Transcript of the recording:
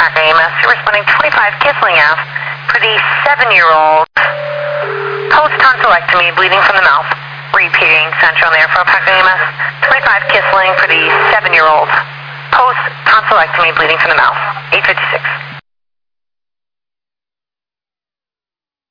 Packer EMS. You're responding 25 Kissling Ave for the 7-year-old post-tonsillectomy, bleeding from the mouth. Repeating Central on the air for Packer EMS. 25 Kissling for the 7-year-old post-tonsillectomy, bleeding from the mouth. 856.